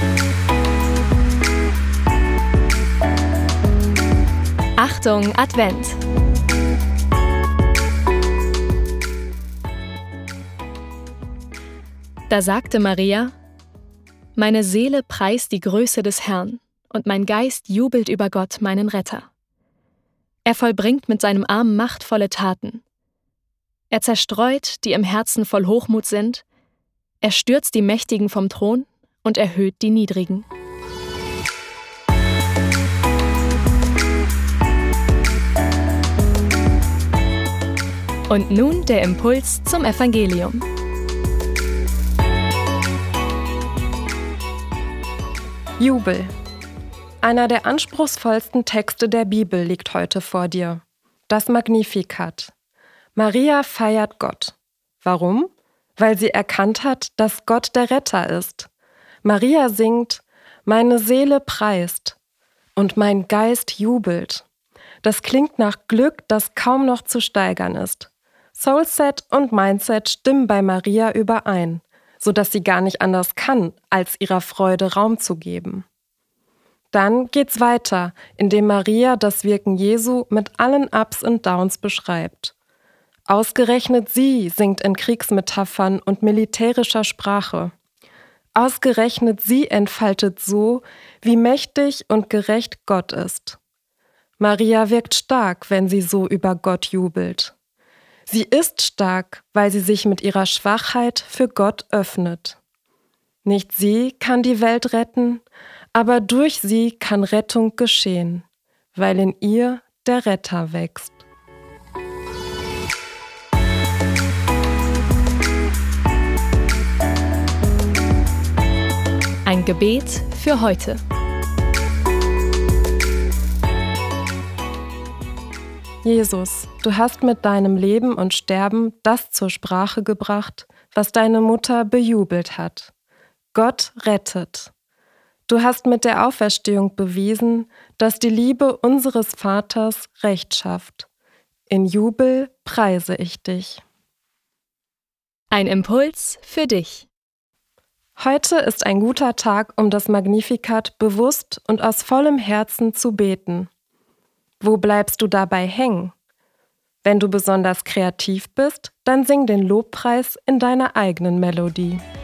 Achtung, Advent! Da sagte Maria: Meine Seele preist die Größe des Herrn, und mein Geist jubelt über Gott, meinen Retter. Er vollbringt mit seinem Arm machtvolle Taten. Er zerstreut, die im Herzen voll Hochmut sind, er stürzt die Mächtigen vom Thron und erhöht die Niedrigen. Und nun der Impuls zum Evangelium. Jubel. Einer der anspruchsvollsten Texte der Bibel liegt heute vor dir. Das Magnificat. Maria feiert Gott. Warum? Weil sie erkannt hat, dass Gott der Retter ist. Maria singt: Meine Seele preist und mein Geist jubelt. Das klingt nach Glück, das kaum noch zu steigern ist. Soulset und Mindset stimmen bei Maria überein, sodass sie gar nicht anders kann, als ihrer Freude Raum zu geben. Dann geht's weiter, indem Maria das Wirken Jesu mit allen Ups und Downs beschreibt. Ausgerechnet sie singt in Kriegsmetaphern und militärischer Sprache. Ausgerechnet sie entfaltet so, wie mächtig und gerecht Gott ist. Maria wirkt stark, wenn sie so über Gott jubelt. Sie ist stark, weil sie sich mit ihrer Schwachheit für Gott öffnet. Nicht sie kann die Welt retten, aber durch sie kann Rettung geschehen, weil in ihr der Retter wächst. Ein Gebet für heute. Jesus, du hast mit deinem Leben und Sterben das zur Sprache gebracht, was deine Mutter bejubelt hat. Gott rettet. Du hast mit der Auferstehung bewiesen, dass die Liebe unseres Vaters Recht schafft. In Jubel preise ich dich. Ein Impuls für dich. Heute ist ein guter Tag, um das Magnificat bewusst und aus vollem Herzen zu beten. Wo bleibst du dabei hängen? Wenn du besonders kreativ bist, dann sing den Lobpreis in deiner eigenen Melodie.